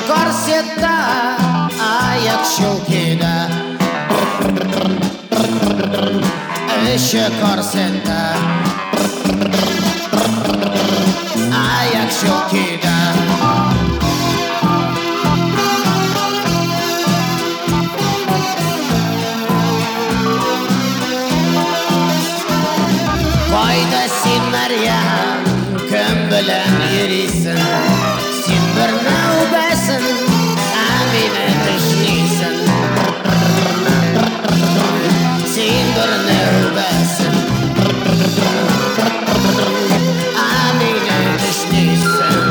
korseta, ayak şokida. Eşe korseta, ayak şokida. Koyda sen Meryem, kim bilen yürüysen, sen bir navbesin, Amine düşlüysen. Sen bir navbesin, Amine düşlüysen.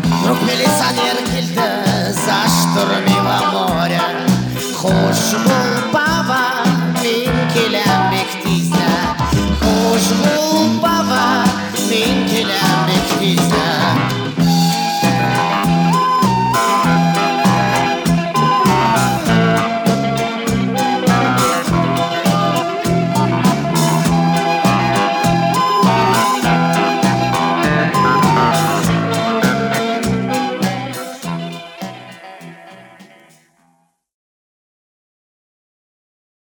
Zaśtor miła morя, choć